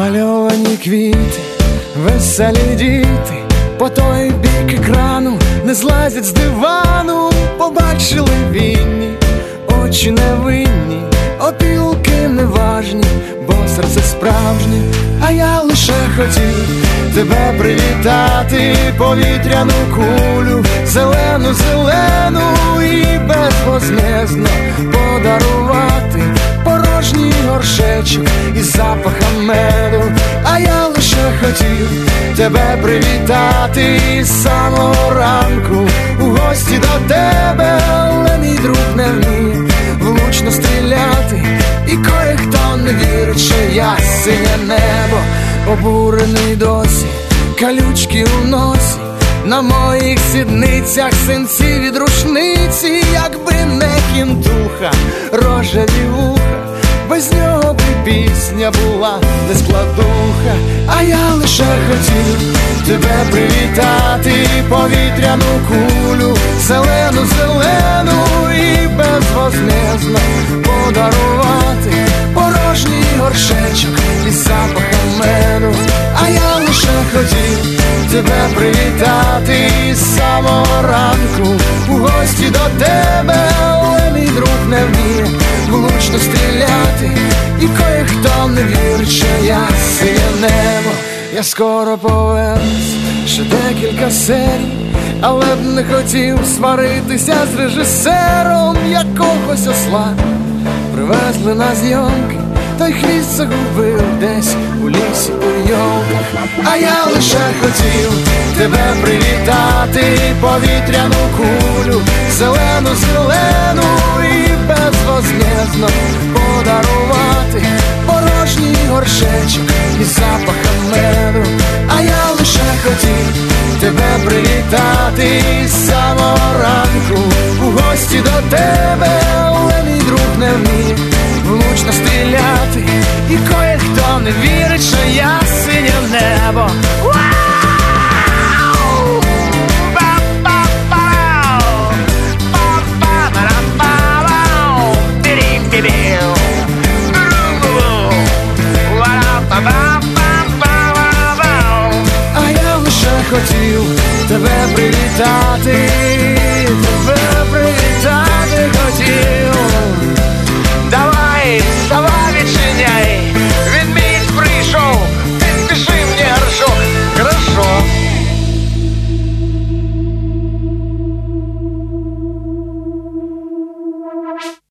Намальовані квіти, веселі діти, по той бік екрану не злазять з дивану. Побачили вінні, очі невинні, опілки неважні, бо серце справжнє. А я лише хотів тебе привітати, повітряну кулю, зелену, зелену, і безвозмездно подарувати порожній горшечок із запахом меду. А я лише хотів тебе привітати з самого ранку, у гості до тебе, але мій друг не вміє влучно стріляти, і кое-хто не вірить, що я синє небо. Обурений досі, калючки у носі, на моїх сідницях синці від рушниці. Якби не кінтуха, рожеві вуха, без нього б і пісня була не складуха. А я лише хотів тебе привітати, повітряну кулю, зелену, зелену, і безвозмездно подарувати порожній горшечок із запахом меду. А я лише хотів тебе привітати з самого ранку, у гості до тебе, але мій друг не вміє влучно стріляти, і кое-хто не вірить, що я синє небо. Я скоро повернусь, ще декілька серій, але б не хотів сваритися з режисером. Якогось осла привезли на зйомки, той хвіст загубив десь у лісі у йолках. А я лише хотів тебе привітати, повітряну кулю, зелену, зелену, і безвозмездно подарувати порожній горшечок із запахом меду. А я лише хотів тебе привітати з самого ранку, у гості до тебе, але мій друг не вміє влучно стріляти, і кое-хто не вірить, що я синє небо. А я лише хотів тебе привітати.